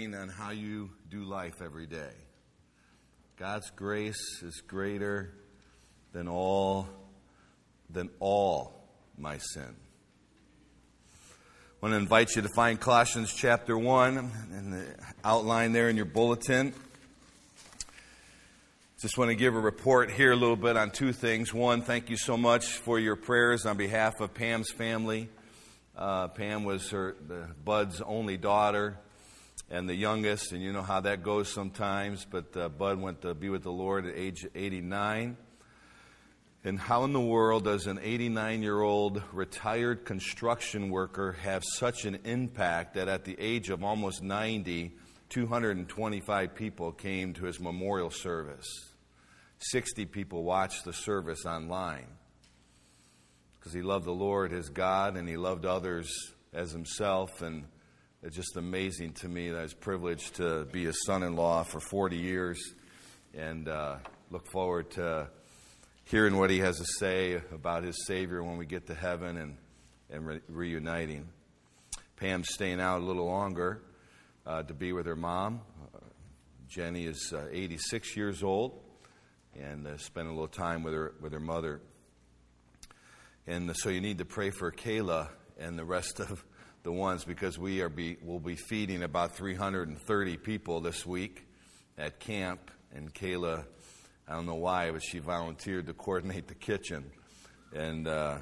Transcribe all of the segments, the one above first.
depending on how you do life every day. God's grace is greater than all my sin. I want to invite you to find Colossians chapter 1 in the outline there in your bulletin. Just want to give a report here a little bit on two things. One, thank you so much for your prayers on behalf of Pam's family. Pam was Bud's only daughter and the youngest, and you know how that goes sometimes. But Bud went to be with the Lord at age 89. And how in the world does an 89-year-old retired construction worker have such an impact that at the age of almost 90, 225 people came to his memorial service? 60 people watched the service online because he loved the Lord, his God, and he loved others as himself. And it's just amazing to me that I was privileged to be his son-in-law for 40 years and look forward to hearing what he has to say about his Savior when we get to heaven and reuniting. Pam's staying out a little longer to be with her mom. Jenny is 86 years old and spent a little time with her mother. And so you need to pray for Kayla and the rest of the ones, because we'll be feeding about 330 people this week at camp. And Kayla, I don't know why, but she volunteered to coordinate the kitchen. And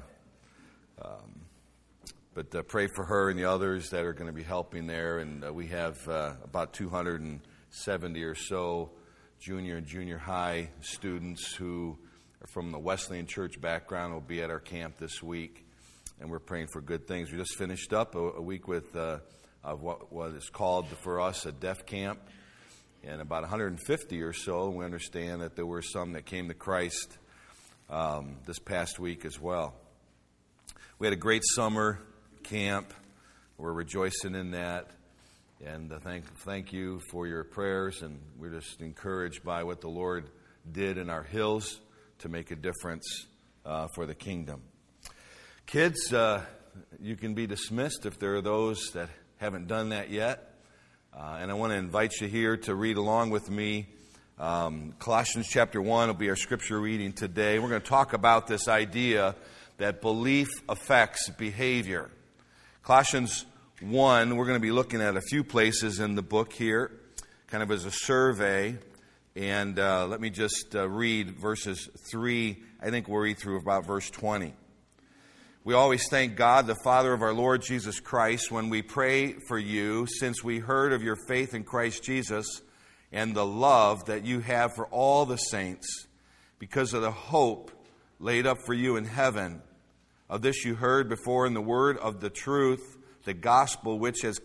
but pray for her and the others that are going to be helping there. And we have about 270 or so junior and junior high students who are from the Wesleyan Church background will be at our camp this week. And we're praying for good things. We just finished up a week with of what is called for us a deaf camp. And about 150 or so, we understand that there were some that came to Christ this past week as well. We had a great summer camp. We're rejoicing in that. And thank you for your prayers. And we're just encouraged by what the Lord did in our hills to make a difference for the kingdom. Kids, you can be dismissed if there are those that haven't done that yet. And I want to invite you here to read along with me. Colossians chapter 1 will be our scripture reading today. We're going to talk about this idea that belief affects behavior. Colossians 1, we're going to be looking at a few places in the book here, kind of as a survey. And let me just read verses 3. I think we'll read through about verse 20. We always thank God, the Father of our Lord Jesus Christ, when we pray for you, since we heard of your faith in Christ Jesus and the love that you have for all the saints, because of the hope laid up for you in heaven. Of this you heard before in the word of the truth, the gospel which has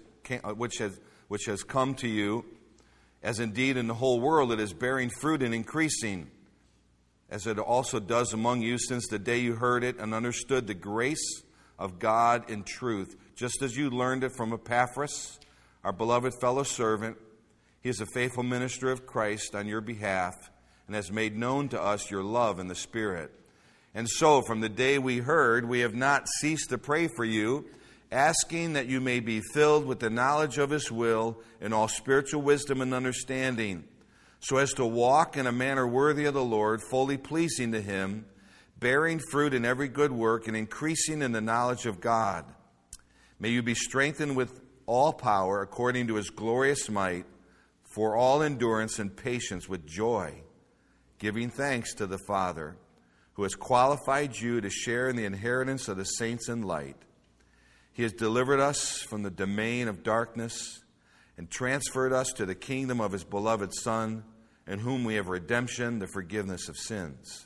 come to you, as indeed in the whole world it is bearing fruit and increasing, as it also does among you since the day you heard it and understood the grace of God in truth, just as you learned it from Epaphras, our beloved fellow servant. He is a faithful minister of Christ on your behalf and has made known to us your love in the Spirit. And so from the day we heard, we have not ceased to pray for you, asking that you may be filled with the knowledge of His will in all spiritual wisdom and understanding, so as to walk in a manner worthy of the Lord, fully pleasing to Him, bearing fruit in every good work and increasing in the knowledge of God. May you be strengthened with all power according to His glorious might, for all endurance and patience with joy, giving thanks to the Father, who has qualified you to share in the inheritance of the saints in light. He has delivered us from the domain of darkness and transferred us to the kingdom of His beloved Son, in whom we have redemption, the forgiveness of sins.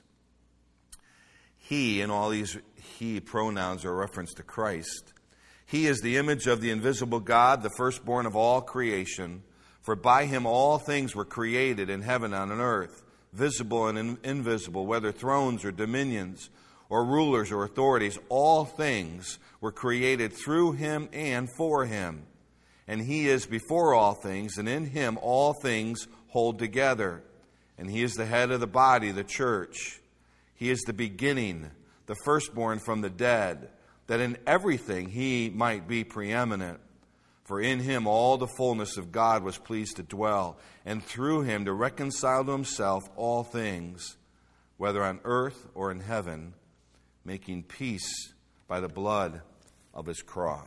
He, and all these He pronouns are a reference to Christ. He is the image of the invisible God, the firstborn of all creation. For by Him all things were created in heaven and on earth, visible and invisible, whether thrones or dominions or rulers or authorities. All things were created through Him and for Him. And He is before all things, and in Him all things hold together. And He is the head of the body, the church. He is the beginning, the firstborn from the dead, that in everything He might be preeminent. For in him all the fullness of God was pleased to dwell, and through him to reconcile to himself all things, whether on earth or in heaven, making peace by the blood of his cross.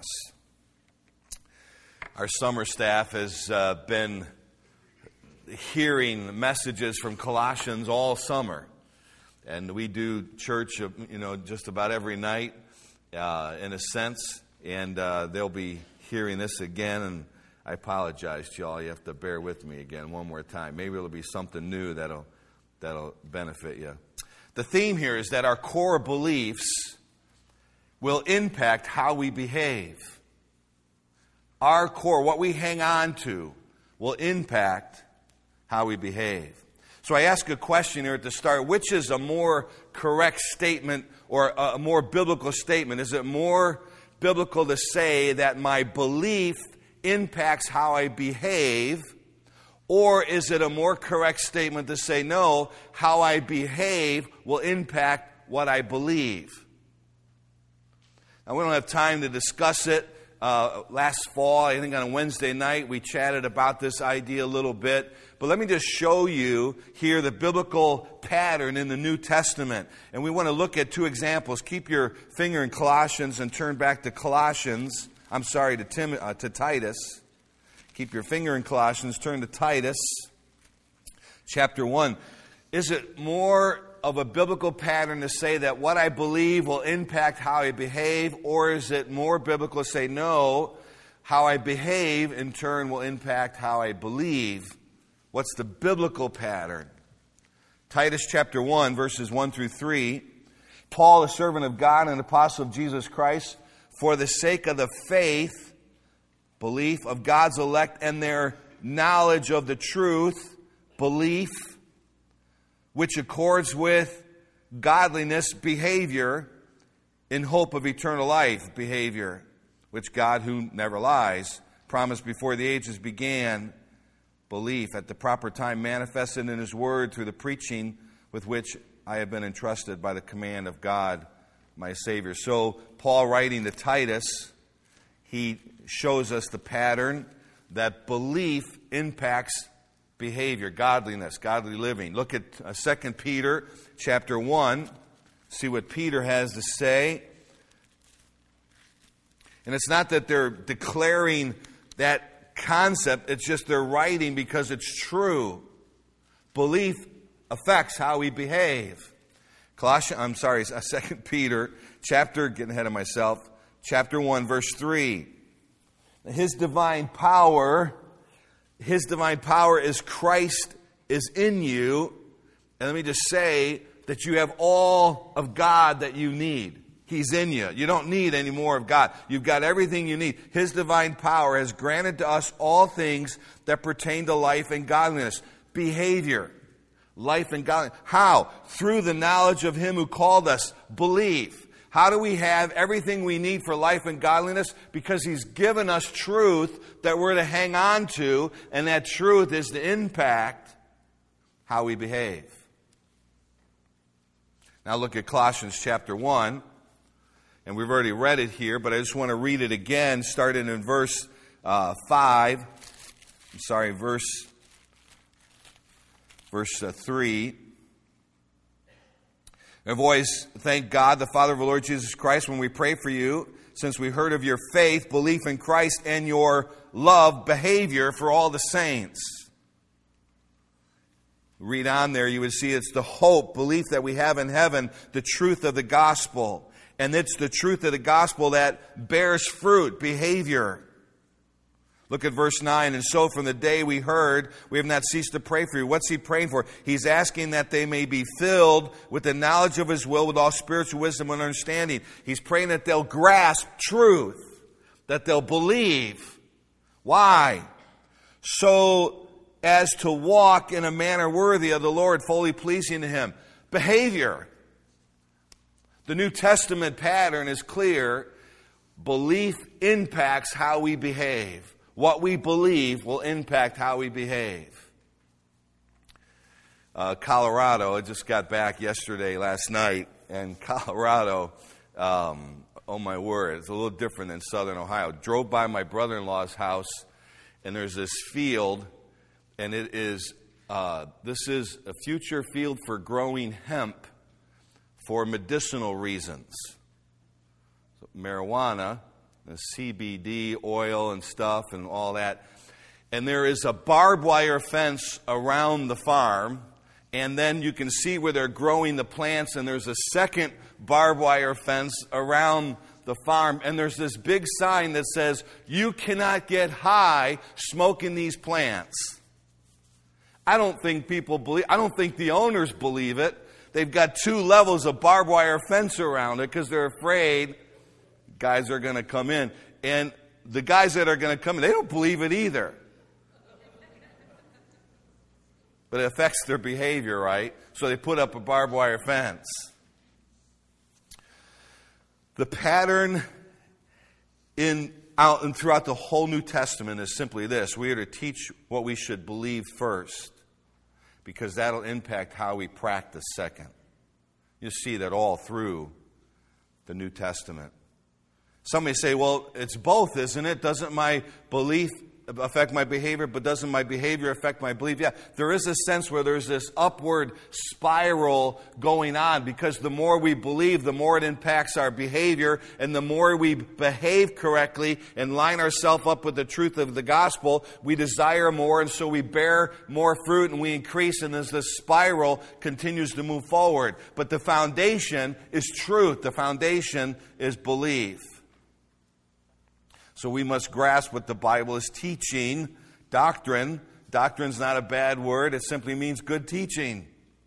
Our summer staff has been hearing messages from Colossians all summer. And we do church, just about every night, in a sense. And they'll be hearing this again, and I apologize to y'all. You have to bear with me again one more time. Maybe it'll be something new that'll benefit you. The theme here is that our core beliefs will impact how we behave. Our core, what we hang on to, will impact how we behave. So I ask a question here at the start: which is a more correct statement or a more biblical statement? Is it more biblical to say that my belief impacts how I behave, or is it a more correct statement to say, no, how I behave will impact what I believe? Now, we don't have time to discuss it. Last fall, I think on a Wednesday night, we chatted about this idea a little bit. But let me just show you here the biblical pattern in the New Testament. And we want to look at two examples. Keep your finger in Colossians and turn back to to Titus. Keep your finger in Colossians, turn to Titus, chapter 1. Is it more of a biblical pattern to say that what I believe will impact how I behave, or is it more biblical to say, no, how I behave in turn will impact how I believe? What's the biblical pattern? Titus chapter 1, verses 1 through 3. Paul, a servant of God and apostle of Jesus Christ, for the sake of the faith, belief of God's elect and their knowledge of the truth, belief, which accords with godliness, behavior, in hope of eternal life, behavior, which God, who never lies, promised before the ages began, belief at the proper time manifested in his word through the preaching with which I have been entrusted by the command of God, my Savior. So Paul, writing to Titus, he shows us the pattern that belief impacts behavior, godliness, godly living. Look at 2 Peter chapter 1. See what Peter has to say. And it's not that they're declaring that concept, it's just they're writing because it's true. Belief affects how we behave. 2 Peter chapter, getting ahead of myself, chapter 1, verse 3. His divine power is Christ is in you. And let me just say that you have all of God that you need. He's in you. You don't need any more of God. You've got everything you need. His divine power has granted to us all things that pertain to life and godliness. Behavior, life and godliness. How? Through the knowledge of him who called us. Belief. How do we have everything we need for life and godliness? Because he's given us truth that we're to hang on to, and that truth is to impact how we behave. Now look at Colossians chapter 1. And we've already read it here, but I just want to read it again, starting in verse 3. I've always thanked God, the Father of our Lord Jesus Christ, when we pray for you, since we heard of your faith, belief in Christ, and your love, behavior for all the saints. Read on there, you would see it's the hope, belief that we have in heaven, the truth of the gospel. And it's the truth of the gospel that bears fruit, behavior. Look at verse 9. And so from the day we heard, we have not ceased to pray for you. What's he praying for? He's asking that they may be filled with the knowledge of his will, with all spiritual wisdom and understanding. He's praying that they'll grasp truth, that they'll believe. Why? So as to walk in a manner worthy of the Lord, fully pleasing to him. Behavior. The New Testament pattern is clear. Belief impacts how we behave. What we believe will impact how we behave. Colorado, I just got back last night, and Colorado, Oh my word, it's a little different than Southern Ohio. Drove by my brother-in-law's house, and there's this field, and it is, this is a future field for growing hemp for medicinal reasons. So marijuana, the CBD oil and stuff and all that. And there is a barbed wire fence around the farm, and then you can see where they're growing the plants, and there's a second barbed wire fence around the farm, and there's this big sign that says, "You cannot get high smoking these plants." I don't think the owners believe it. They've got 2 levels of barbed wire fence around it because they're afraid guys are going to come in. And the guys that are going to come in, they don't believe it either. But it affects their behavior, right? So they put up a barbed wire fence. The pattern out and throughout the whole New Testament is simply this. We are to teach what we should believe first, because that'll impact how we practice second. You see that all through the New Testament. Some may say, well, it's both, isn't it? Doesn't my belief affect my behavior, but doesn't my behavior affect my belief? Yeah, there is a sense where there's this upward spiral going on, because the more we believe, the more it impacts our behavior, and the more we behave correctly and line ourselves up with the truth of the gospel, we desire more, and so we bear more fruit and we increase, and as this spiral continues to move forward. But the foundation is truth. The foundation is belief. So we must grasp what the Bible is teaching. Doctrine. Doctrine's not a bad word. It simply means good teaching.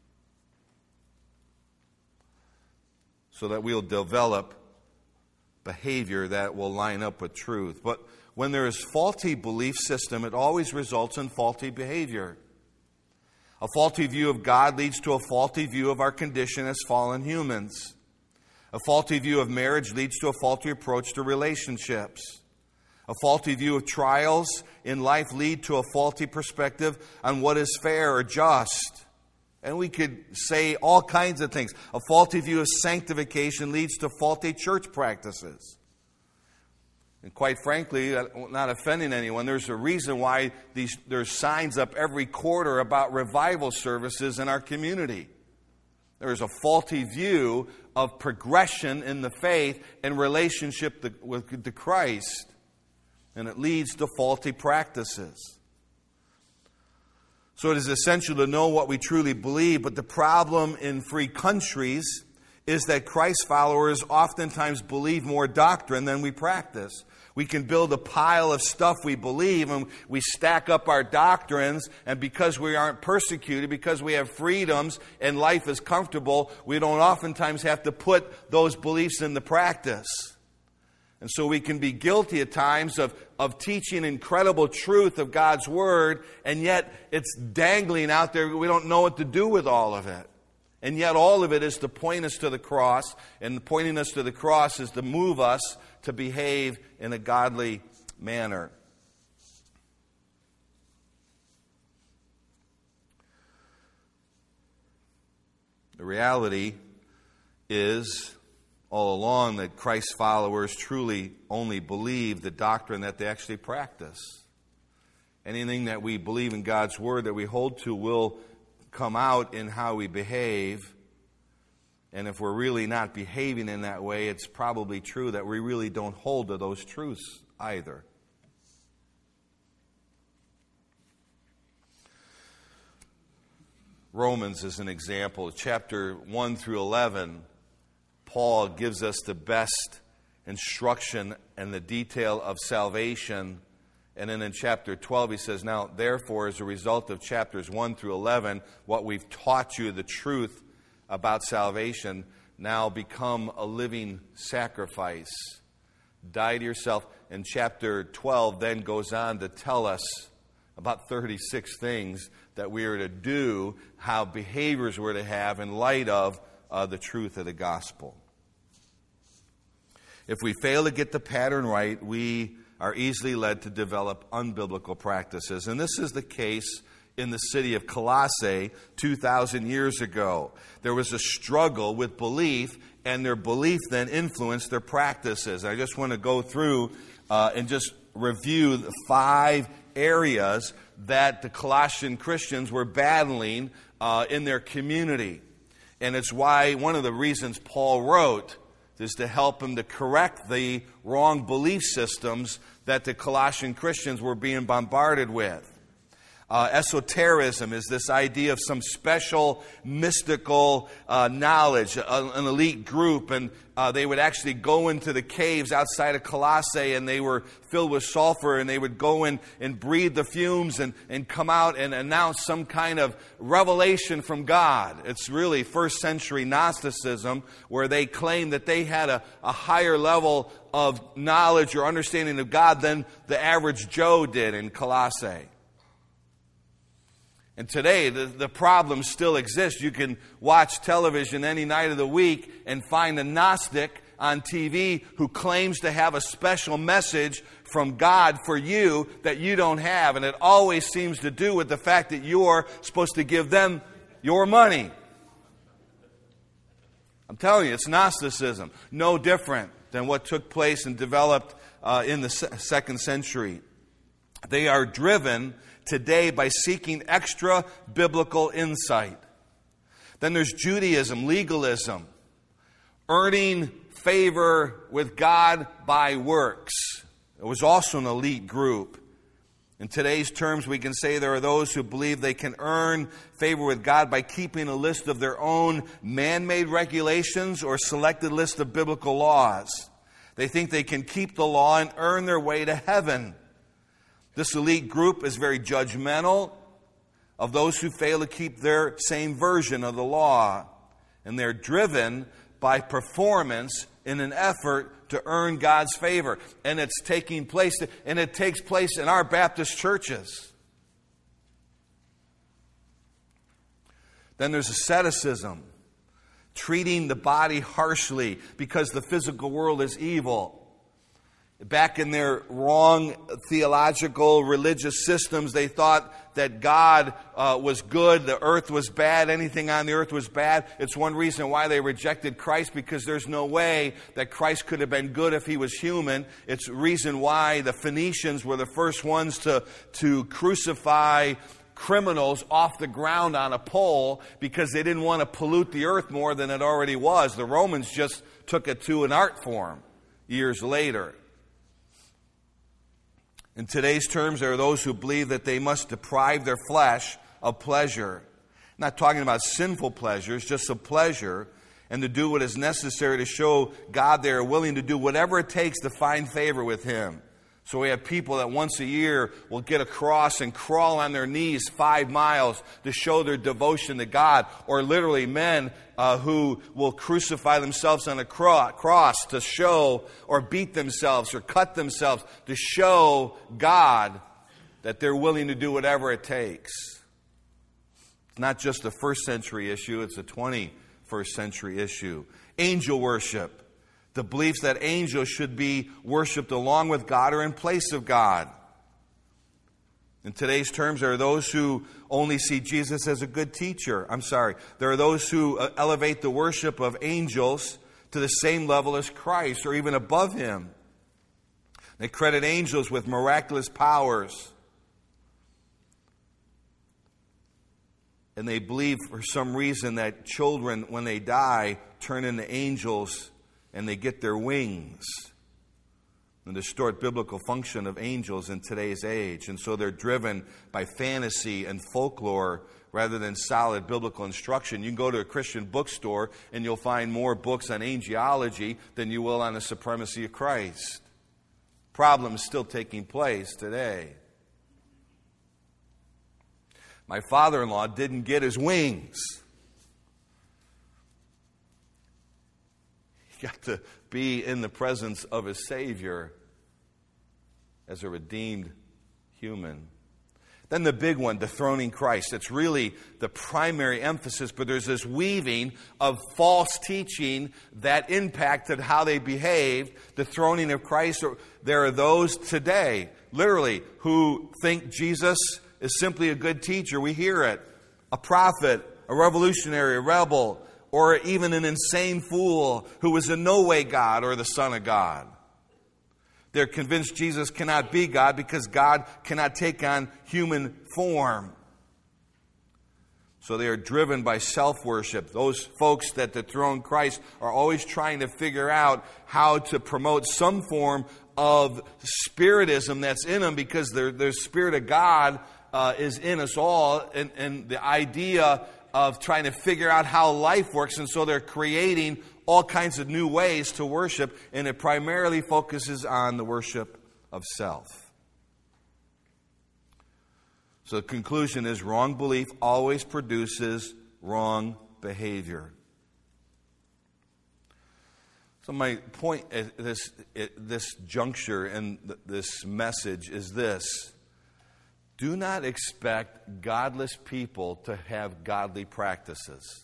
So that we'll develop behavior that will line up with truth. But when there is faulty belief system, it always results in faulty behavior. A faulty view of God leads to a faulty view of our condition as fallen humans. A faulty view of marriage leads to a faulty approach to relationships. A faulty view of trials in life lead to a faulty perspective on what is fair or just. And we could say all kinds of things. A faulty view of sanctification leads to faulty church practices. And quite frankly, not offending anyone, there's a reason why there's signs up every quarter about revival services in our community. There's a faulty view of progression in the faith and relationship with Christ. And it leads to faulty practices. So it is essential to know what we truly believe, but the problem in free countries is that Christ followers oftentimes believe more doctrine than we practice. We can build a pile of stuff we believe, and we stack up our doctrines, and because we aren't persecuted, because we have freedoms and life is comfortable, we don't oftentimes have to put those beliefs into practice. And so we can be guilty at times of teaching incredible truth of God's Word, and yet it's dangling out there. We don't know what to do with all of it. And yet all of it is to point us to the cross, and pointing us to the cross is to move us to behave in a godly manner. The reality is all along that Christ's followers truly only believe the doctrine that they actually practice. Anything that we believe in God's Word that we hold to will come out in how we behave. And if we're really not behaving in that way, it's probably true that we really don't hold to those truths either. Romans is an example. Chapter 1 through 11, Paul gives us the best instruction and the detail of salvation. And then in chapter 12 he says, now, therefore, as a result of chapters 1 through 11, what we've taught you, the truth about salvation, now become a living sacrifice. Die to yourself. And chapter 12 then goes on to tell us about 36 things that we are to do, how behaviors we're to have in light of the truth of the gospel. If we fail to get the pattern right, we are easily led to develop unbiblical practices. And this is the case in the city of Colossae 2,000 years ago. There was a struggle with belief, and their belief then influenced their practices. I just want to go through and just review the 5 areas that the Colossian Christians were battling in their community. And it's why one of the reasons Paul wrote is to help him to correct the wrong belief systems that the Colossian Christians were being bombarded with. Esotericism is this idea of some special mystical knowledge, an elite group, and they would actually go into the caves outside of Colossae, and they were filled with sulfur, and they would go in and breathe the fumes and come out and announce some kind of revelation from God. It's really first century Gnosticism, where they claimed that they had a higher level of knowledge or understanding of God than the average Joe did in Colossae. And today, the problem still exists. You can watch television any night of the week and find a Gnostic on TV who claims to have a special message from God for you that you don't have. And it always seems to do with the fact that you're supposed to give them your money. I'm telling you, it's Gnosticism. No different than what took place and developed in the 2nd century. They are driven today by seeking extra biblical insight. Then there's Judaism, legalism, earning favor with God by works. It was also an elite group. In today's terms, we can say there are those who believe they can earn favor with God by keeping a list of their own man-made regulations or selected list of biblical laws. They think they can keep the law and earn their way to heaven. This elite group is very judgmental of those who fail to keep their same version of the law. And they're driven by performance in an effort to earn God's favor. And it's taking place, and it takes place in our Baptist churches. Then there's asceticism, treating the body harshly because the physical world is evil. Back in their wrong theological, religious systems, they thought that God was good, the earth was bad, anything on the earth was bad. It's one reason why they rejected Christ, because there's no way that Christ could have been good if he was human. It's the reason why the Phoenicians were the first ones to crucify criminals off the ground on a pole, because they didn't want to pollute the earth more than it already was. The Romans just took it to an art form years later. In today's terms, there are those who believe that they must deprive their flesh of pleasure. I'm not talking about sinful pleasures, just of pleasure, and to do what is necessary to show God they are willing to do whatever it takes to find favor with Him. So we have people that once a year will get a cross and crawl on their knees 5 miles to show their devotion to God. Or literally men who will crucify themselves on a cross to show, or beat themselves or cut themselves to show God that they're willing to do whatever it takes. It's not just a first century issue, it's a 21st century issue. Angel worship. The beliefs that angels should be worshipped along with God or in place of God. In today's terms, there are those who only see Jesus as a good teacher. There are those who elevate the worship of angels to the same level as Christ or even above Him. They credit angels with miraculous powers. And they believe for some reason that children, when they die, turn into angels and they get their wings. And distort biblical function of angels in today's age. And so they're driven by fantasy and folklore rather than solid biblical instruction. You can go to a Christian bookstore and you'll find more books on angelology than you will on the supremacy of Christ. Problem is still taking place today. My father-in-law didn't get his wings. He got to be in the presence of his Savior as a redeemed human. Then the big one, dethroning Christ. It's really the primary emphasis, but there's this weaving of false teaching that impacted how they behaved. Dethroning of Christ. There are those today, literally, who think Jesus is simply a good teacher. We hear it. A prophet, a revolutionary, a rebel, or even an insane fool who is in no way God or the Son of God. They're convinced Jesus cannot be God because God cannot take on human form. So they are driven by self-worship. Those folks that dethrone Christ are always trying to figure out how to promote some form of spiritism that's in them, because the Spirit of God is in us all, and the idea of trying to figure out how life works. And so they're creating all kinds of new ways to worship, and it primarily focuses on the worship of self. So the conclusion is wrong belief always produces wrong behavior. So my point at this juncture in this message is this: do not expect godless people to have godly practices.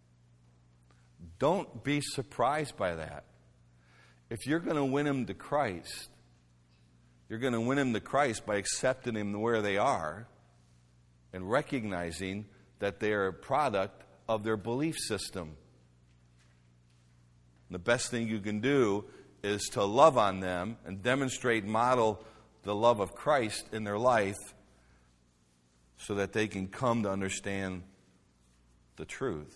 Don't be surprised by that. If you're going to win them to Christ, you're going to win them to Christ by accepting them where they are and recognizing that they are a product of their belief system. The best thing you can do is to love on them and demonstrate, model the love of Christ in their life so that they can come to understand the truth.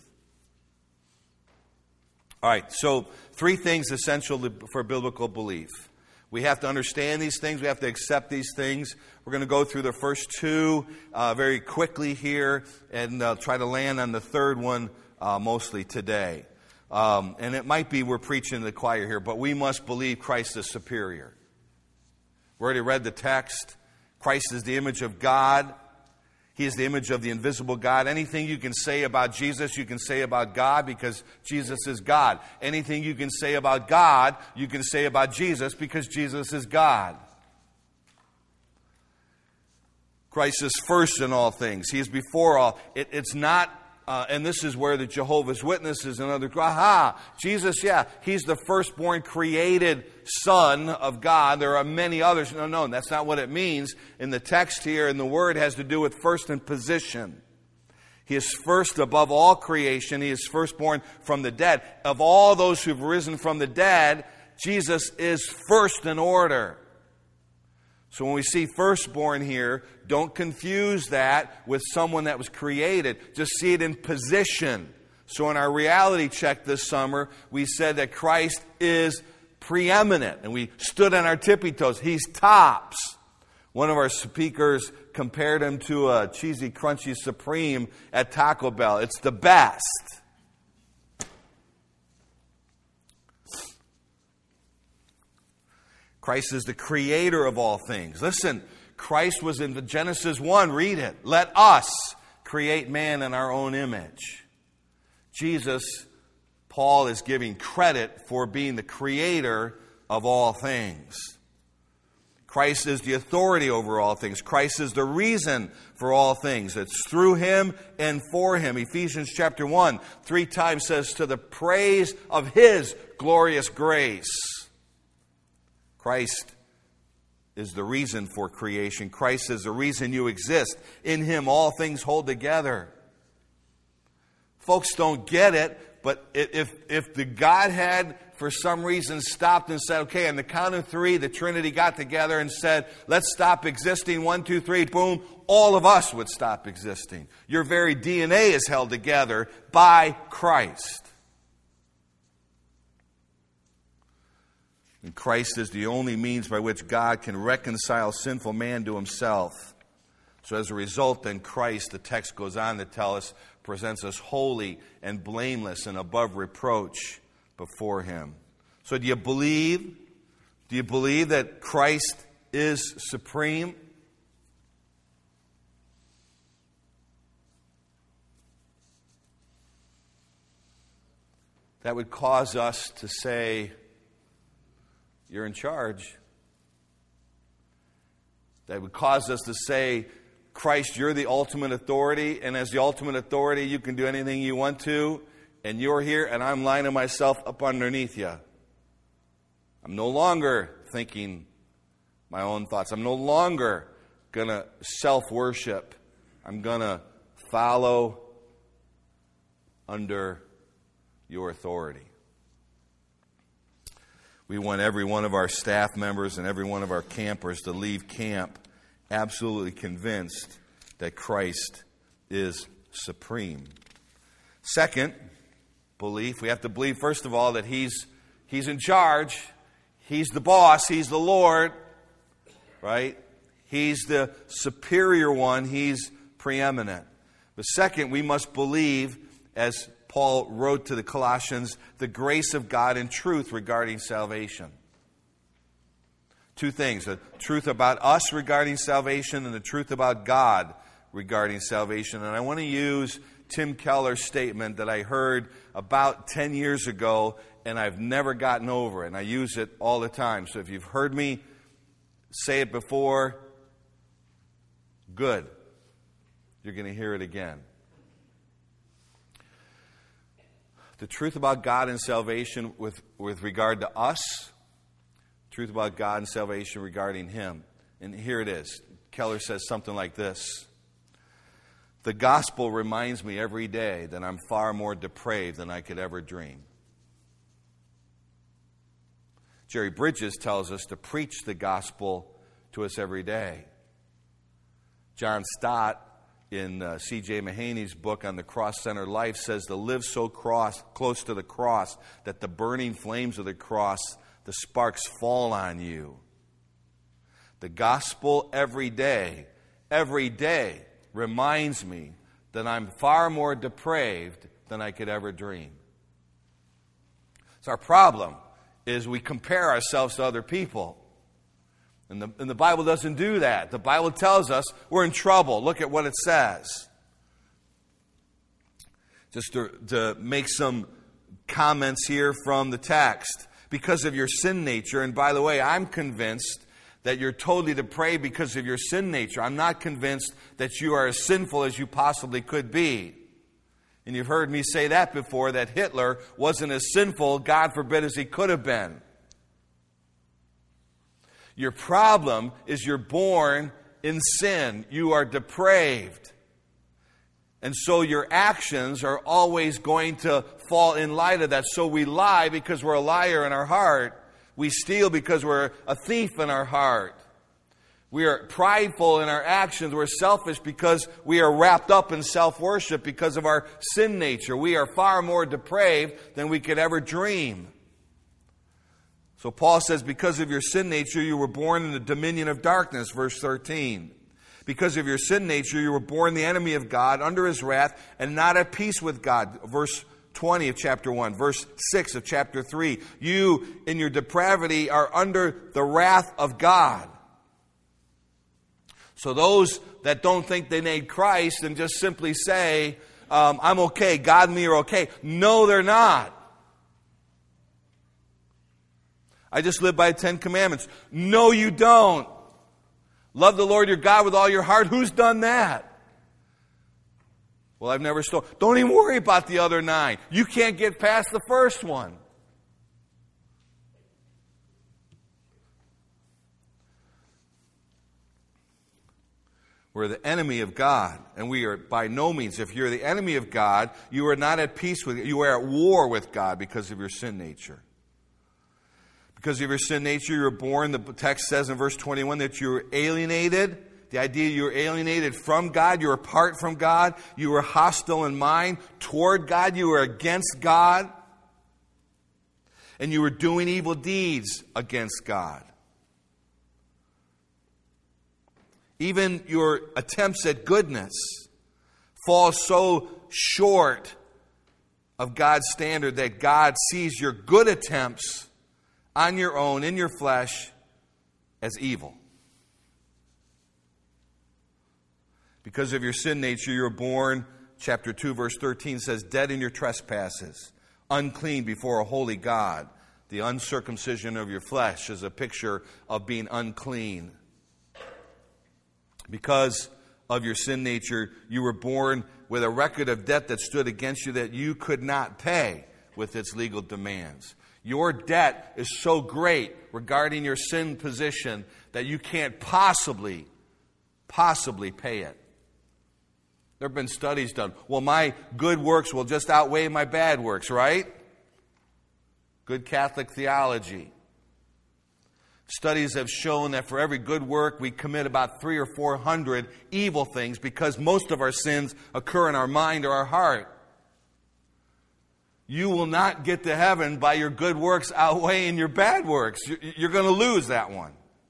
All right, so 3 things essential for biblical belief. We have to understand these things. We have to accept these things. We're going to go through the first 2 very quickly here and try to land on the third one mostly today. And it might be we're preaching to the choir here, but we must believe Christ is superior. We already read the text. Christ is the image of God. He is the image of the invisible God. Anything you can say about Jesus, you can say about God, because Jesus is God. Anything you can say about God, you can say about Jesus, because Jesus is God. Christ is first in all things. He is before all. It's not, and this is where the Jehovah's Witnesses and other, Jesus, He's the firstborn created Son of God. There are many others. No, that's not what it means. In the text here, and the word has to do with first in position. He is first above all creation. He is firstborn from the dead. Of all those who have risen from the dead, Jesus is first in order. So when we see firstborn here, don't confuse that with someone that was created. Just see it in position. So in our reality check this summer, we said that Christ is preeminent. And we stood on our tippy toes. He's tops. One of our speakers compared him to a cheesy, crunchy Supreme at Taco Bell. It's the best. Christ is the creator of all things. Listen, Christ was in Genesis 1. Read it. Let us create man in our own image. Jesus, Paul is giving credit for being the creator of all things. Christ is the authority over all things. Christ is the reason for all things. It's through Him and for Him. Ephesians chapter 1, 3 times says, to the praise of His glorious grace. Christ is the reason for creation. Christ is the reason you exist. In Him, all things hold together. Folks don't get it, but if the Godhead, for some reason, stopped and said, okay, on the count of 3, the Trinity got together and said, let's stop existing. 1, 2, 3, boom. All of us would stop existing. Your very DNA is held together by Christ. And Christ is the only means by which God can reconcile sinful man to Himself. So as a result, then Christ, the text goes on to tell us, presents us holy and blameless and above reproach before Him. So do you believe that Christ is supreme? That would cause us to say, you're in charge. That would cause us to say, Christ, you're the ultimate authority, and as the ultimate authority, you can do anything you want to, and you're here, and I'm lining myself up underneath you. I'm no longer thinking my own thoughts. I'm no longer going to self-worship. I'm going to follow under your authority. We want every one of our staff members and every one of our campers to leave camp absolutely convinced that Christ is supreme. Second, belief. We have to believe, first of all, that He's in charge. He's the boss. He's the Lord. Right? He's the superior one. He's preeminent. But second, we must believe, as Paul wrote to the Colossians, the grace of God and truth regarding salvation. Two things, the truth about us regarding salvation and the truth about God regarding salvation. And I want to use Tim Keller's statement that I heard about 10 years ago, and I've never gotten over it. And I use it all the time. So if you've heard me say it before, good. You're going to hear it again. The truth about God and salvation with regard to us, truth about God and salvation regarding Him. And here it is. Keller says something like this. The gospel reminds me every day that I'm far more depraved than I could ever dream. Jerry Bridges tells us to preach the gospel to us every day. John Stott, in C.J. Mahaney's book on the cross-centered life, says to live so close to the cross that the burning flames of the cross, the sparks fall on you. The gospel every day reminds me that I'm far more depraved than I could ever dream. So our problem is we compare ourselves to other people. And the Bible doesn't do that. The Bible tells us we're in trouble. Look at what it says. Just to make some comments here from the text. Because of your sin nature, and by the way, I'm convinced that you're totally depraved because of your sin nature. I'm not convinced that you are as sinful as you possibly could be. And you've heard me say that before, that Hitler wasn't as sinful, God forbid, as he could have been. Your problem is you're born in sin. You are depraved. And so your actions are always going to fall in light of that. So we lie because we're a liar in our heart. We steal because we're a thief in our heart. We are prideful in our actions. We're selfish because we are wrapped up in self-worship because of our sin nature. We are far more depraved than we could ever dream. So Paul says, because of your sin nature, you were born in the dominion of darkness, verse 13. Because of your sin nature, you were born the enemy of God, under His wrath, and not at peace with God, verse 20 of chapter 1, verse 6 of chapter 3. You, in your depravity, are under the wrath of God. So those that don't think they need Christ and just simply say, I'm okay, God and me are okay. No, they're not. I just live by the 10 Commandments. No, you don't. Love the Lord your God with all your heart. Who's done that? Well, I've never stolen. Don't even worry about the other 9. You can't get past the first one. We're the enemy of God, and we are by no means. If you're the enemy of God, you are not at peace with. You are at war with God because of your sin nature. Because of your sin nature, you were born, the text says in verse 21 that you were alienated. The idea you were alienated from God, you were apart from God, you were hostile in mind toward God, you were against God, and you were doing evil deeds against God. Even your attempts at goodness fall so short of God's standard that God sees your good attempts on your own, in your flesh, as evil. Because of your sin nature, you were born, chapter 2, verse 13 says, dead in your trespasses, unclean before a holy God. The uncircumcision of your flesh is a picture of being unclean. Because of your sin nature, you were born with a record of debt that stood against you that you could not pay with its legal demands. Your debt is so great regarding your sin position that you can't possibly possibly pay it. There have been studies done. Well, my good works will just outweigh my bad works, right? Good Catholic theology. Studies have shown that for every good work, we commit about 300 or 400 evil things because most of our sins occur in our mind or our heart. You will not get to heaven by your good works outweighing your bad works. You're going to lose that one.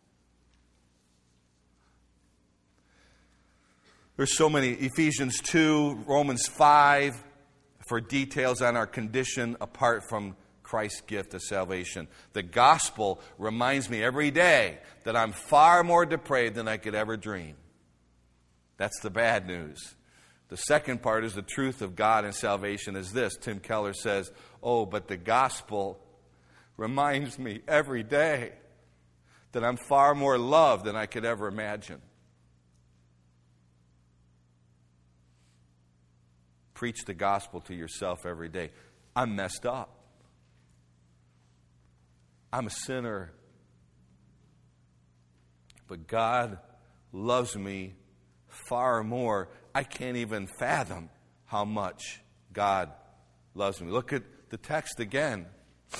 There's so many. Ephesians 2, Romans 5, for details on our condition apart from Christ's gift of salvation. The gospel reminds me every day that I'm far more depraved than I could ever dream. That's the bad news. The second part is the truth of God and salvation is this. Tim Keller says, but the gospel reminds me every day that I'm far more loved than I could ever imagine. Preach the gospel to yourself every day. I'm messed up. I'm a sinner. But God loves me far more. I can't even fathom how much God loves me. Look at the text again.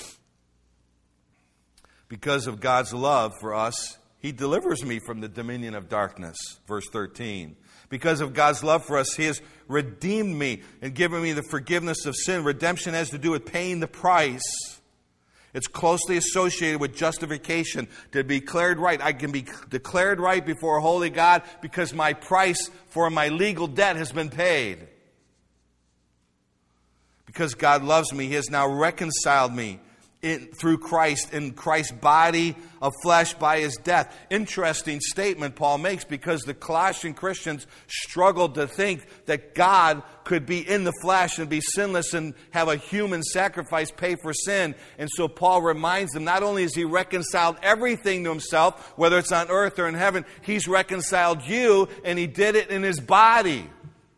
Because of God's love for us, He delivers me from the dominion of darkness. Verse 13. Because of God's love for us, He has redeemed me and given me the forgiveness of sin. Redemption has to do with paying the price. It's closely associated with justification. To be declared right, I can be declared right before a holy God because my price for my legal debt has been paid. Because God loves me, He has now reconciled me through Christ, in Christ's body of flesh by His death. Interesting statement Paul makes because the Colossian Christians struggled to think that God could be in the flesh and be sinless and have a human sacrifice pay for sin. And so Paul reminds them not only has He reconciled everything to Himself, whether it's on earth or in heaven, He's reconciled you, and He did it in His body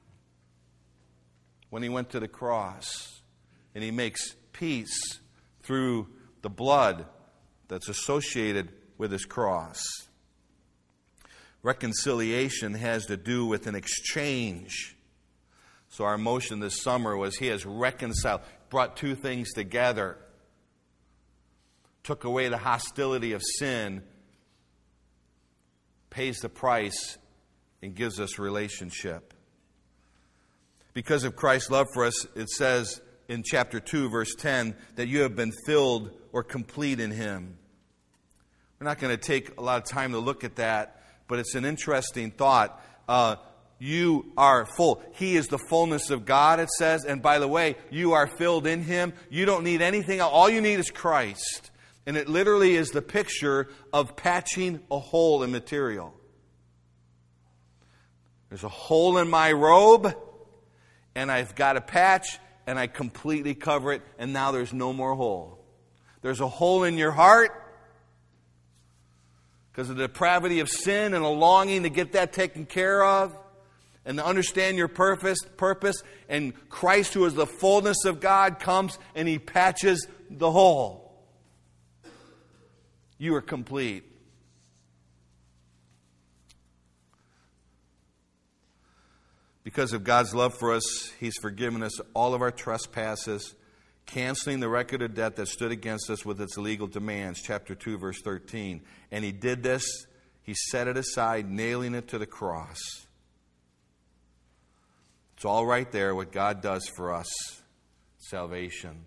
when He went to the cross. And He makes peace through the blood that's associated with His cross. Reconciliation has to do with an exchange. So our motion this summer was He has reconciled, brought two things together, took away the hostility of sin, pays the price, and gives us relationship. Because of Christ's love for us, it says in chapter 2, verse 10, that you have been filled or complete in Him. We're not going to take a lot of time to look at that, but it's an interesting thought. You are full. He is the fullness of God, it says. And by the way, you are filled in Him. You don't need anything else. All you need is Christ. And it literally is the picture of patching a hole in material. There's a hole in my robe, and I've got a patch, and I completely cover it, and now there's no more hole. There's a hole in your heart because of the depravity of sin and a longing to get that taken care of and to understand your purpose. And Christ, who is the fullness of God, comes and He patches the hole. You are complete. Because of God's love for us, He's forgiven us all of our trespasses, canceling the record of debt that stood against us with its legal demands. Chapter 2, verse 13. And He did this. He set it aside, nailing it to the cross. It's all right there, what God does for us. Salvation.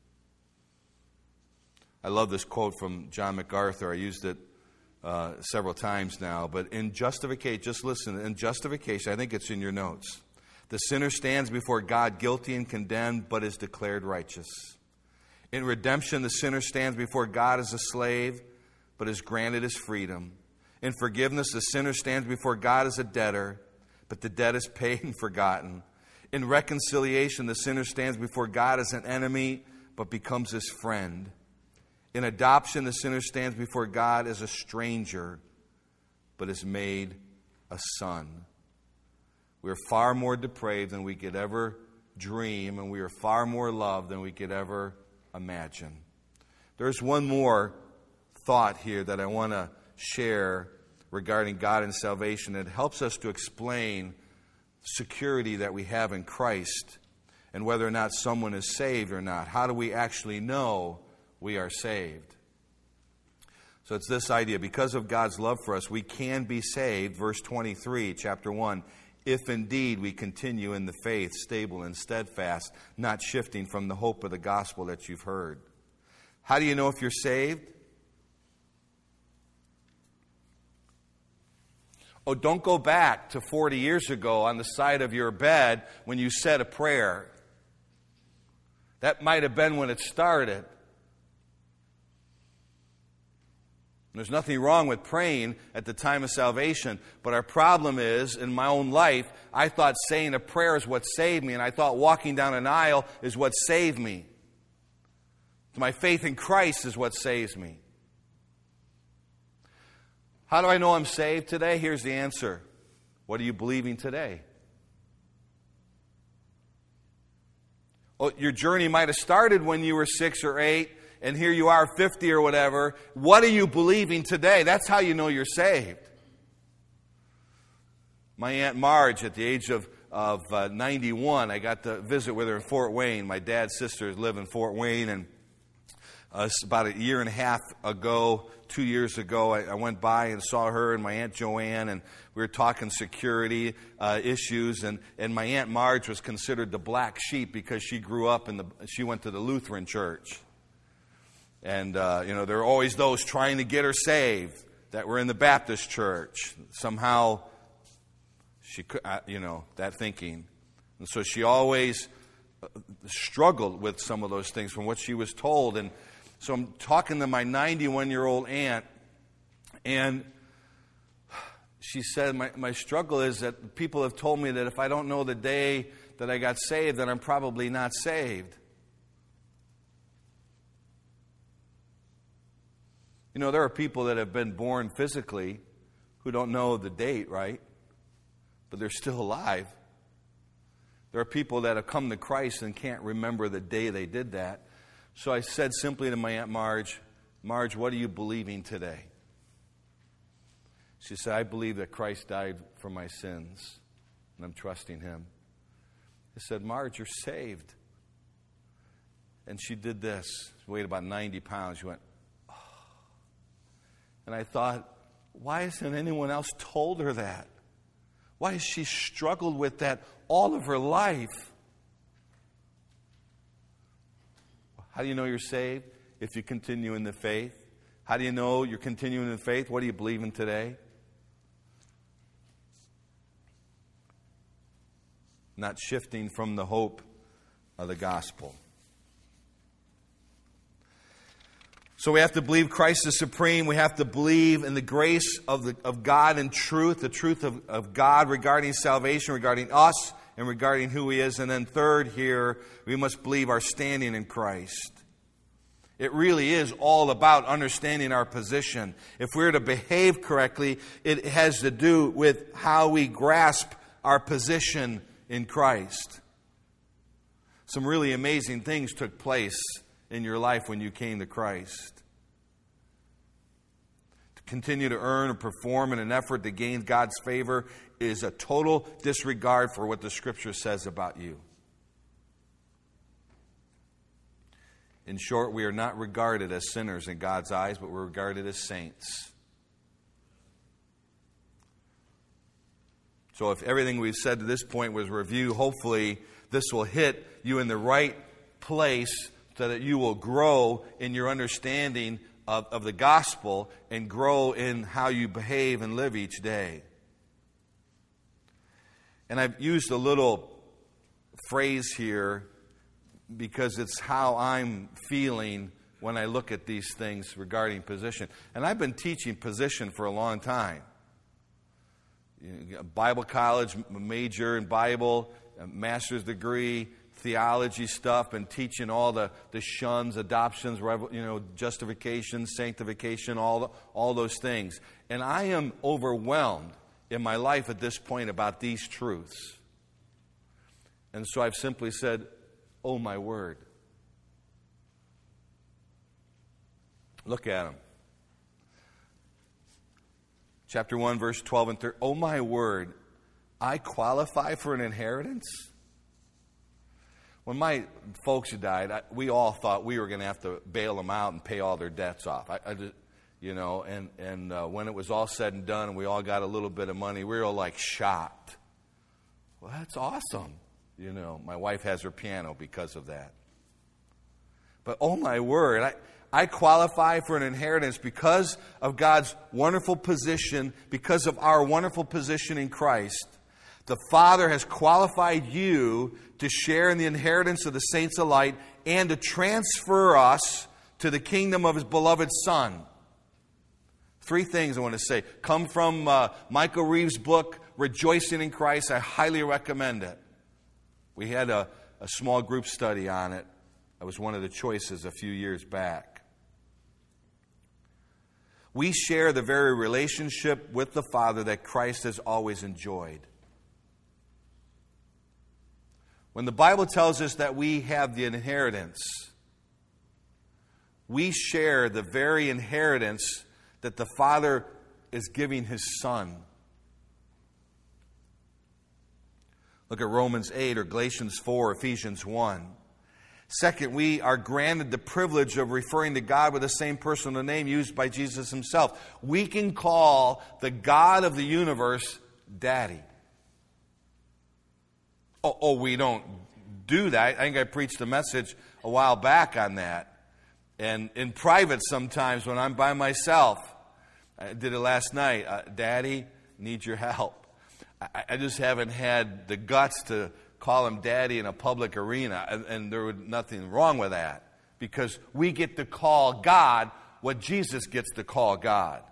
I love this quote from John MacArthur. I used it several times now, but in justification, just listen, in justification, I think it's in your notes. The sinner stands before God guilty and condemned, but is declared righteous. In redemption, the sinner stands before God as a slave, but is granted his freedom. In forgiveness, the sinner stands before God as a debtor, but the debt is paid and forgotten. In reconciliation, the sinner stands before God as an enemy, but becomes His friend. In adoption, the sinner stands before God as a stranger, but is made a son. We are far more depraved than we could ever dream, and we are far more loved than we could ever imagine. There's one more thought here that I want to share regarding God and salvation. It helps us to explain security that we have in Christ and whether or not someone is saved or not. How do we actually know we are saved? So it's this idea. Because of God's love for us, we can be saved. Verse 23, chapter 1. If indeed we continue in the faith, stable and steadfast, not shifting from the hope of the gospel that you've heard. How do you know if you're saved? Oh, don't go back to 40 years ago on the side of your bed when you said a prayer. That might have been when it started. There's nothing wrong with praying at the time of salvation, but our problem is, in my own life, I thought saying a prayer is what saved me, and I thought walking down an aisle is what saved me. My faith in Christ is what saves me. How do I know I'm saved today? Here's the answer. What are you believing today? Oh, your journey might have started when you were 6 or 8, and here you are 50 or whatever. What are you believing today? That's how you know you're saved. My Aunt Marge, at the age of 91, I got to visit with her in Fort Wayne. My dad's sisters live in Fort Wayne, and about a year and a half ago, 2 years ago, I went by and saw her and my Aunt Joanne, and we were talking security issues. And my Aunt Marge was considered the black sheep because she grew up she went to the Lutheran church. And there were always those trying to get her saved that were in the Baptist church. Somehow, she could, that thinking, and so she always struggled with some of those things from what she was told. And so I'm talking to my 91-year-old aunt, and she said, my struggle is that people have told me that if I don't know the day that I got saved, then I'm probably not saved. There are people that have been born physically who don't know the date, right? But they're still alive. There are people that have come to Christ and can't remember the day they did that. So I said simply to my Aunt Marge, Marge, what are you believing today? She said, I believe that Christ died for my sins, and I'm trusting Him. I said, Marge, you're saved. And she did this. She weighed about 90 pounds. She went, oh. And I thought, why hasn't anyone else told her that? Why has she struggled with that all of her life? How do you know you're saved? If you continue in the faith. How do you know you're continuing in the faith? What do you believe in today? Not shifting from the hope of the gospel. So we have to believe Christ is supreme. We have to believe in the grace of God and truth, the truth of God regarding salvation, regarding us, and regarding who He is. And then third here, we must believe our standing in Christ. It really is all about understanding our position. If we're to behave correctly, it has to do with how we grasp our position in Christ. Some really amazing things took place in your life when you came to Christ. To continue to earn or perform in an effort to gain God's favor is a total disregard for what the Scripture says about you. In short, we are not regarded as sinners in God's eyes, but we're regarded as saints. So if everything we've said to this point was review, hopefully this will hit you in the right place so that you will grow in your understanding of the gospel and grow in how you behave and live each day. And I've used a little phrase here because it's how I'm feeling when I look at these things regarding position. And I've been teaching position for a long time. Bible college, major in Bible, a master's degree, theology stuff, and teaching all the shuns, adoptions, justification, sanctification, all those things. And I am overwhelmed in my life at this point about these truths. And so I've simply said, oh my word. Look at them. Chapter 1, verse 12 and 13. Oh, my word, I qualify for an inheritance? When my folks died, we all thought we were going to have to bail them out and pay all their debts off. When it was all said and done and we all got a little bit of money, we were all like shocked. Well, that's awesome. My wife has her piano because of that. But oh my word, I qualify for an inheritance because of God's wonderful position, because of our wonderful position in Christ. The Father has qualified you to share in the inheritance of the saints of light and to transfer us to the kingdom of His beloved Son. 3 things I want to say. Come from Michael Reeves' book, Rejoicing in Christ. I highly recommend it. We had a small group study on it. That was one of the choices a few years back. We share the very relationship with the Father that Christ has always enjoyed. When the Bible tells us that we have the inheritance, we share the very inheritance that the Father is giving His Son. Look at Romans 8 or Galatians 4, Ephesians 1. Second, we are granted the privilege of referring to God with the same personal name used by Jesus Himself. We can call the God of the universe Daddy. Oh, we don't do that. I think I preached a message a while back on that. And in private sometimes when I'm by myself, I did it last night. Daddy, need your help. I just haven't had the guts to call Him Daddy in a public arena. And there was nothing wrong with that. Because we get to call God what Jesus gets to call God.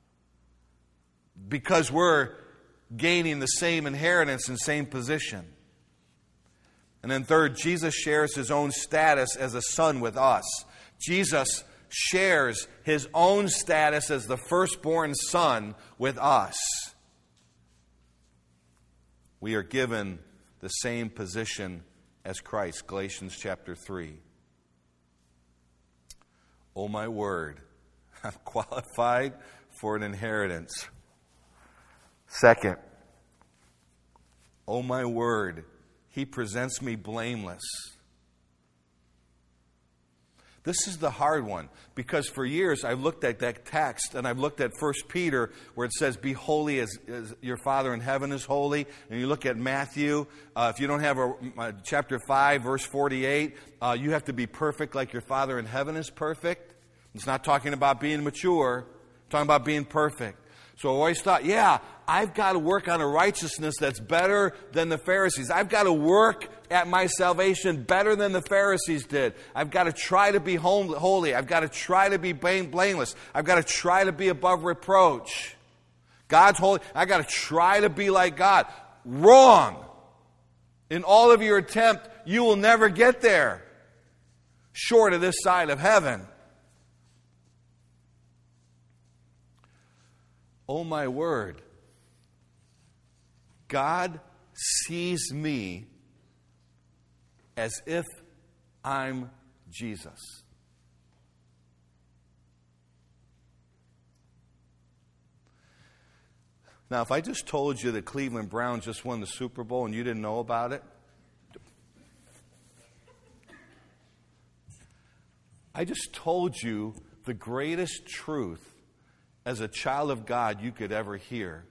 Because we're gaining the same inheritance and same position. And then third, Jesus shares His own status as a son with us. Jesus shares His own status as the firstborn son with us. We are given the same position as Christ. Galatians chapter 3. Oh my word, I'm qualified for an inheritance. Second, oh my word, He presents me blameless. This is the hard one, because for years I've looked at that text and I've looked at 1 Peter where it says, be holy as your Father in heaven is holy. And you look at Matthew, if you don't have chapter 5, verse 48, you have to be perfect like your Father in heaven is perfect. It's not talking about being mature, it's talking about being perfect. So I always thought, I've got to work on a righteousness that's better than the Pharisees. I've got to work at my salvation better than the Pharisees did. I've got to try to be holy. I've got to try to be blameless. I've got to try to be above reproach. God's holy. I've got to try to be like God. Wrong. In all of your attempt, you will never get there, short of this side of heaven. Oh my word, God sees me as if I'm Jesus. Now, if I just told you the Cleveland Browns just won the Super Bowl and you didn't know about it, I just told you the greatest truth as a child of God you could ever hear.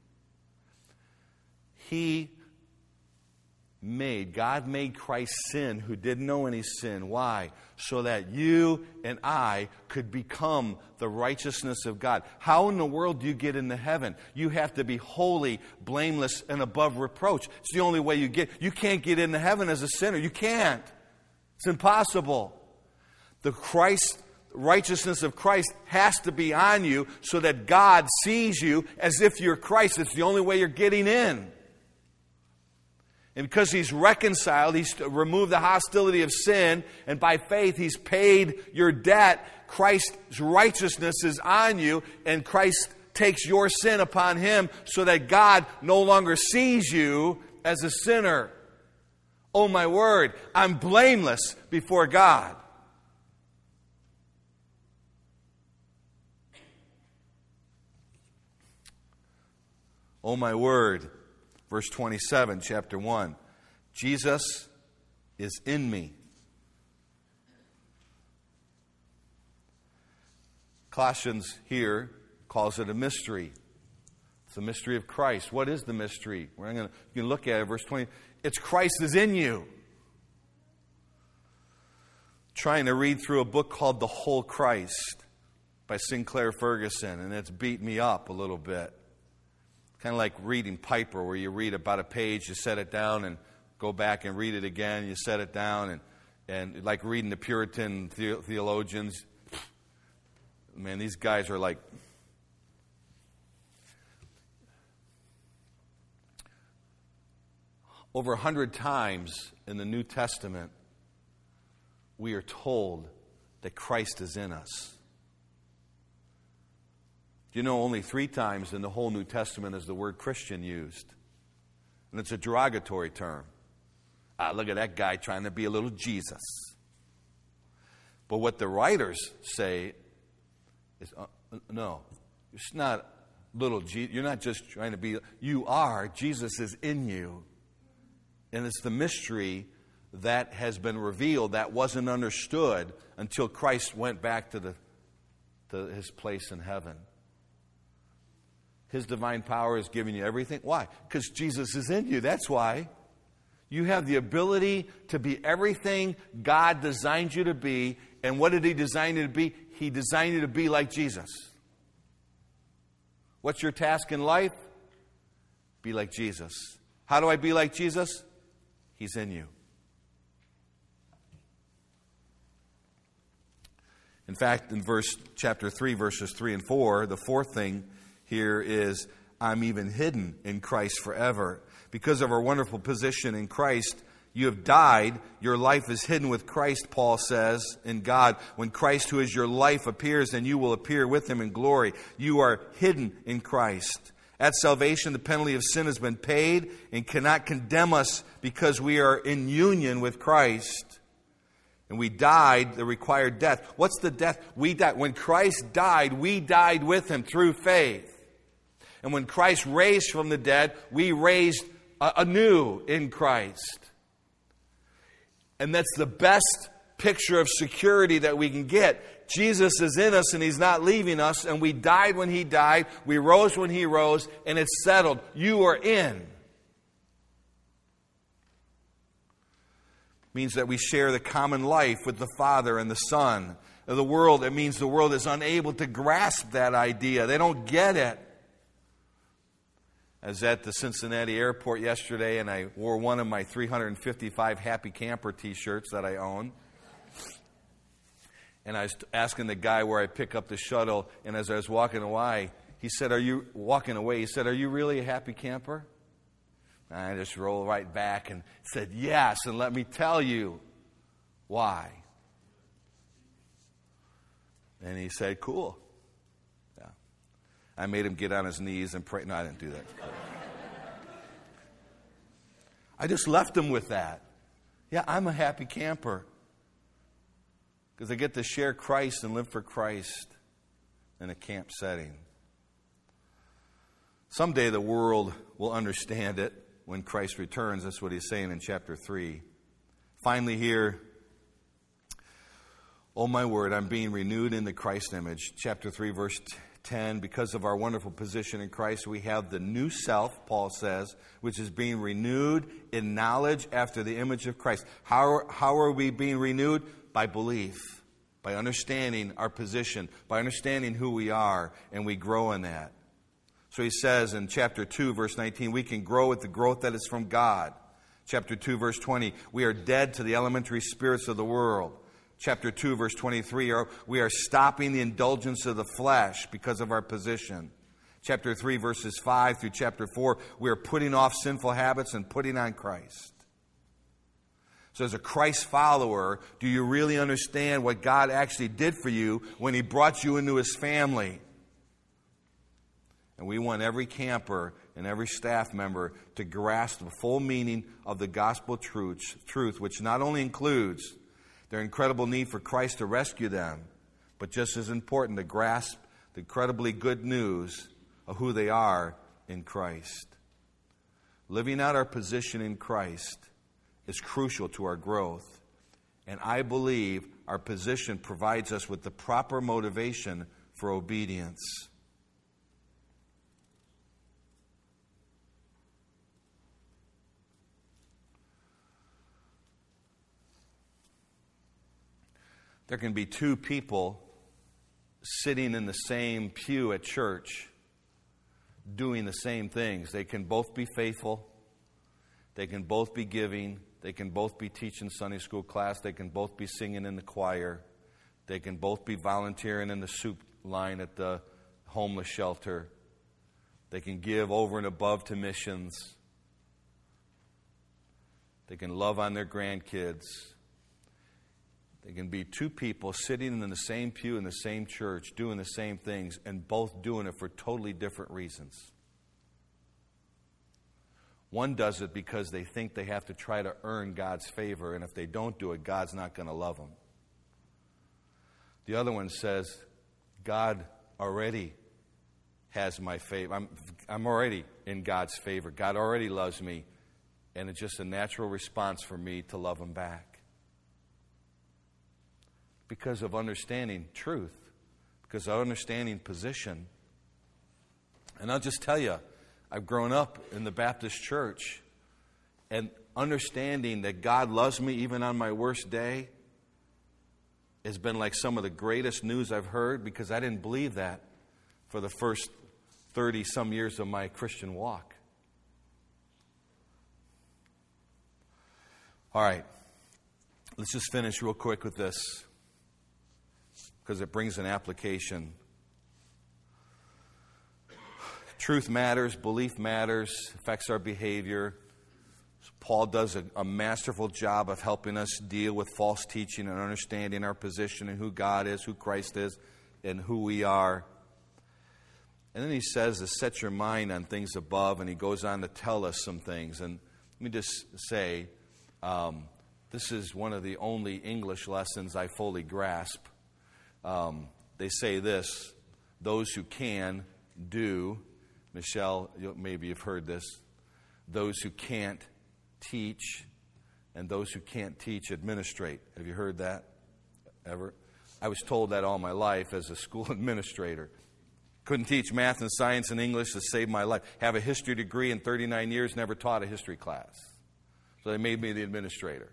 God made Christ sin who didn't know any sin. Why? So that you and I could become the righteousness of God. How in the world do you get into heaven? You have to be holy, blameless, and above reproach. It's the only way you get. You can't get into heaven as a sinner. You can't. It's impossible. The righteousness of Christ has to be on you so that God sees you as if you're Christ. It's the only way you're getting in. And because He's reconciled, He's removed the hostility of sin, and by faith He's paid your debt, Christ's righteousness is on you, and Christ takes your sin upon Him so that God no longer sees you as a sinner. Oh my word, I'm blameless before God. Oh, my word. Verse 27, chapter 1. Jesus is in me. Colossians here calls it a mystery. It's the mystery of Christ. What is the mystery? You can look at it, verse 20. It's Christ is in you. Trying to read through a book called The Whole Christ by Sinclair Ferguson, and it's beat me up a little bit. Kind of like reading Piper, where you read about a page, you set it down and go back and read it again, you set it down, and like reading the Puritan theologians. Man, these guys are like... Over 100 times in the New Testament, we are told that Christ is in us. You know, only 3 times in the whole New Testament is the word Christian used. And it's a derogatory term. Look at that guy trying to be a little Jesus. But what the writers say is, no, it's not little Jesus. You're not just trying to be, you are. Jesus is in you. And it's the mystery that has been revealed that wasn't understood until Christ went back to his place in heaven. His divine power is giving you everything. Why? Because Jesus is in you. That's why. You have the ability to be everything God designed you to be. And what did He design you to be? He designed you to be like Jesus. What's your task in life? Be like Jesus. How do I be like Jesus? He's in you. In fact, in chapter 3, verses 3 and 4, the fourth thing here is, I'm even hidden in Christ forever. Because of our wonderful position in Christ, you have died. Your life is hidden with Christ, Paul says, in God. When Christ, who is your life, appears, then you will appear with Him in glory. You are hidden in Christ. At salvation, the penalty of sin has been paid and cannot condemn us because we are in union with Christ. And we died the required death. What's the death? We died. When Christ died, we died with Him through faith. And when Christ raised from the dead, we raised anew in Christ. And that's the best picture of security that we can get. Jesus is in us and He's not leaving us, and we died when He died, we rose when He rose, and it's settled. You are in. Means that we share the common life with the Father and the Son. The world, it means the world is unable to grasp that idea. They don't get it. I was at the Cincinnati airport yesterday, and I wore one of my 355 Happy Camper t-shirts that I own. And I was asking the guy where I pick up the shuttle, and as I was walking away, he said, are you really a happy camper? And I just rolled right back and said, yes, and let me tell you why. And he said, cool. Yeah. I made him get on his knees and pray. No, I didn't do that. I just left him with that. Yeah, I'm a happy camper. Because I get to share Christ and live for Christ in a camp setting. Someday the world will understand it when Christ returns. That's what he's saying in chapter 3. Finally here, oh my word, I'm being renewed in the Christ image. Chapter 3, verse 10, because of our wonderful position in Christ, we have the new self, Paul says, which is being renewed in knowledge after the image of Christ. How are we being renewed? By belief, by understanding our position, by understanding who we are, and we grow in that. So he says in chapter 2, verse 19, we can grow with the growth that is from God. Chapter 2, verse 20, we are dead to the elementary spirits of the world. Chapter 2, verse 23, we are stopping the indulgence of the flesh because of our position. Chapter 3, verses 5 through chapter 4, we are putting off sinful habits and putting on Christ. So as a Christ follower, do you really understand what God actually did for you when He brought you into His family? And we want every camper and every staff member to grasp the full meaning of the gospel truth, which not only includes their incredible need for Christ to rescue them, but just as important, to grasp the incredibly good news of who they are in Christ. Living out our position in Christ is crucial to our growth. And I believe our position provides us with the proper motivation for obedience. There can be two people sitting in the same pew at church doing the same things. They can both be faithful. They can both be giving. They can both be teaching Sunday school class. They can both be singing in the choir. They can both be volunteering in the soup line at the homeless shelter. They can give over and above to missions. They can love on their grandkids. They can be two people sitting in the same pew in the same church doing the same things and both doing it for totally different reasons. One does it because they think they have to try to earn God's favor, and if they don't do it, God's not going to love them. The other one says, God already has my favor. I'm already in God's favor. God already loves me, and it's just a natural response for me to love Him back. Because of understanding truth, because of understanding position. And I'll just tell you, I've grown up in the Baptist church, and understanding that God loves me even on my worst day has been like some of the greatest news I've heard, because I didn't believe that for the first 30-some years of my Christian walk. All right, let's just finish real quick with this, because it brings an application. Truth matters, belief matters, affects our behavior. Paul does a masterful job of helping us deal with false teaching and understanding our position and who God is, who Christ is, and who we are. And then he says to set your mind on things above, and he goes on to tell us some things. And let me just say, this is one of the only English lessons I fully grasp. They say this: those who can, do. Michelle, maybe you've heard this. Those who can't, teach. And those who can't teach, administrate. Have you heard that ever? I was told that all my life as a school administrator. Couldn't teach math and science and English to save my life. Have a history degree in 39 years, never taught a history class. So they made me the administrator.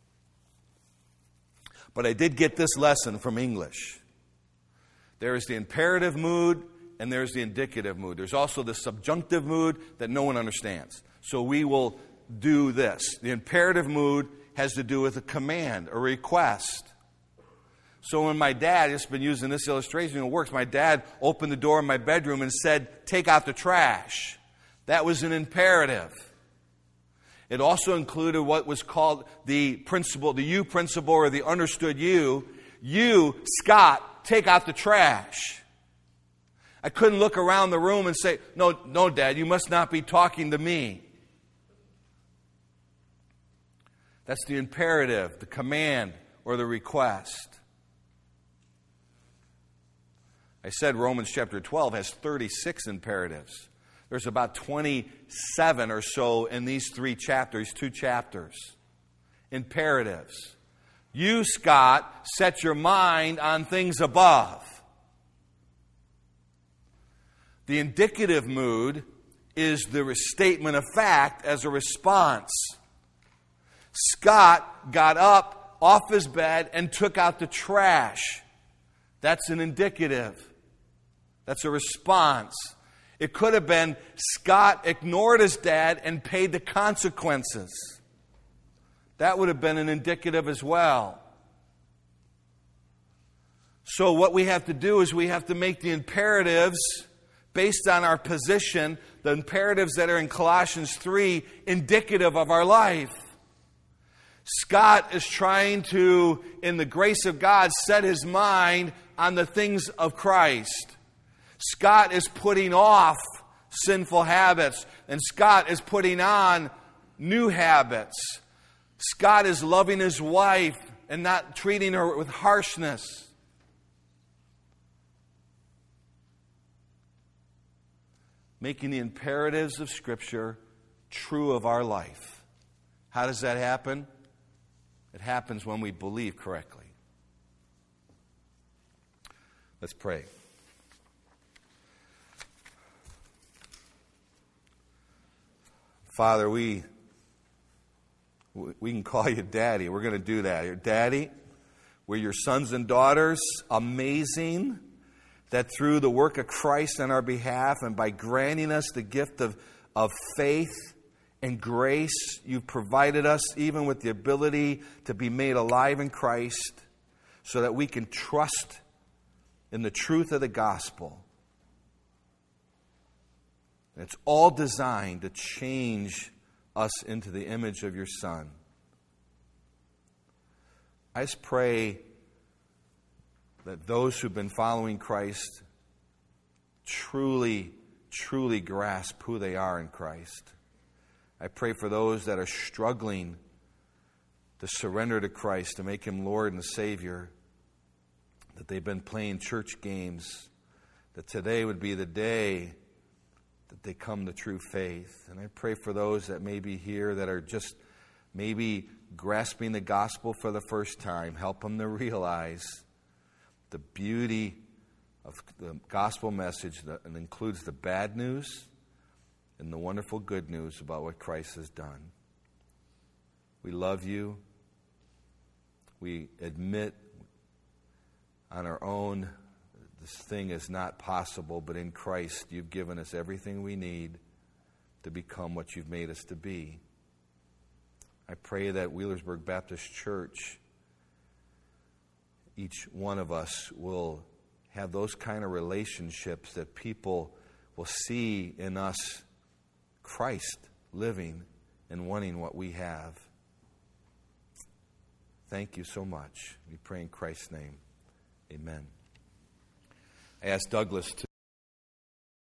But I did get this lesson from English. There is the imperative mood and there's the indicative mood. There's also the subjunctive mood that no one understands. So we will do this. The imperative mood has to do with a command, a request. So when my dad, just been using this illustration, it works. My dad opened the door in my bedroom and said, "Take out the trash." That was an imperative. It also included what was called the principle, the you principle, or the understood you. You, Scott, take out the trash. I couldn't look around the room and say, no, Dad, you must not be talking to me. That's the imperative, the command, or the request. I said Romans chapter 12 has 36 imperatives. There's about 27 or so in these two chapters. Imperatives. You, Scott, set your mind on things above. The indicative mood is the statement of fact as a response. Scott got up off his bed and took out the trash. That's an indicative. That's a response. It could have been Scott ignored his dad and paid the consequences. That would have been an indicative as well. So what we have to do is we have to make the imperatives based on our position, the imperatives that are in Colossians 3, indicative of our life. Scott is trying to, in the grace of God, set his mind on the things of Christ. Scott is putting off sinful habits, and Scott is putting on new habits. Scott is loving his wife and not treating her with harshness. making the imperatives of Scripture true of our life. How does that happen? It happens when we believe correctly. Let's pray. Father, we can call you Daddy. We're going to do that. You're Daddy. We're your sons and daughters. Amazing that through the work of Christ on our behalf and by granting us the gift of faith and grace, you've provided us even with the ability to be made alive in Christ so that we can trust in the truth of the gospel. And it's all designed to change us into the image of your Son. I just pray that those who've been following Christ truly, truly grasp who they are in Christ. I pray for those that are struggling to surrender to Christ, to make Him Lord and Savior, that they've been playing church games, that today would be the day that they come to true faith. And I pray for those that may be here that are just maybe grasping the gospel for the first time. Help them to realize the beauty of the gospel message that includes the bad news and the wonderful good news about what Christ has done. We love you. We admit on our own this thing is not possible, but in Christ you've given us everything we need to become what you've made us to be. I pray that Wheelersburg Baptist Church, each one of us will have those kind of relationships that people will see in us Christ living and wanting what we have. Thank you so much. We pray in Christ's name. Amen. I asked Douglas to